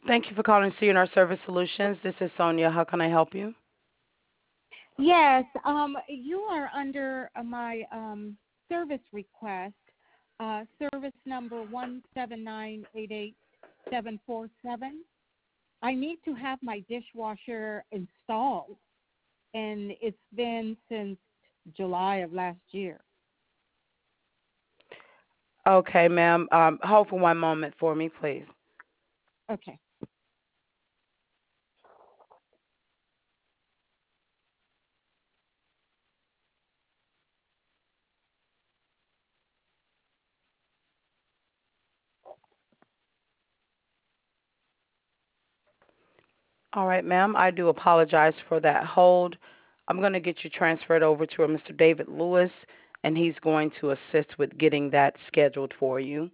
Thank you for calling CNR Service Solutions. This is Sonia. How can I help you? Yes, you are under my service request, service number 17988-747. I need to have my dishwasher installed, and it's been since July of last year. Okay, ma'am. Hold for one moment for me, please. Okay. All right, ma'am. I do apologize for that hold. I'm going to get you transferred over to a Mr. David Lewis, and he's going to assist with getting that scheduled for you.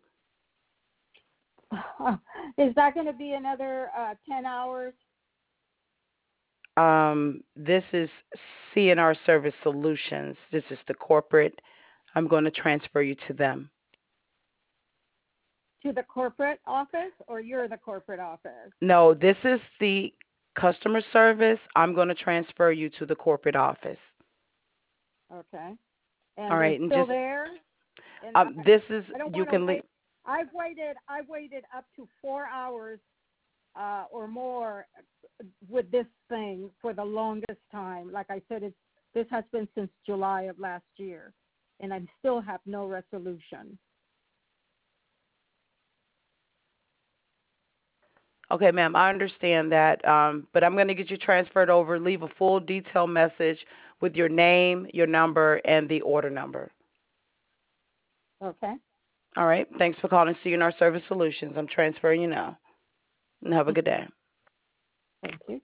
Is that going to be another 10 hours? This is CNR Service Solutions. This is the corporate. I'm going to transfer you to them. To the corporate office, or you're the corporate office? No, this is the customer service. I'm going to transfer you to the corporate office. Okay. All And they're right, and still just there? And this is I don't you want to can leave. wait. I've waited up to 4 hours or more with this thing for the longest time. Like I said, this has been since July of last year, and I still have no resolution. Okay, ma'am, I understand that, but I'm going to get you transferred over. Leave a full detailed message with your name, your number, and the order number. Okay. All right. Thanks for calling CNR Service Solutions. I'm transferring you now. And have a good day. Thank you.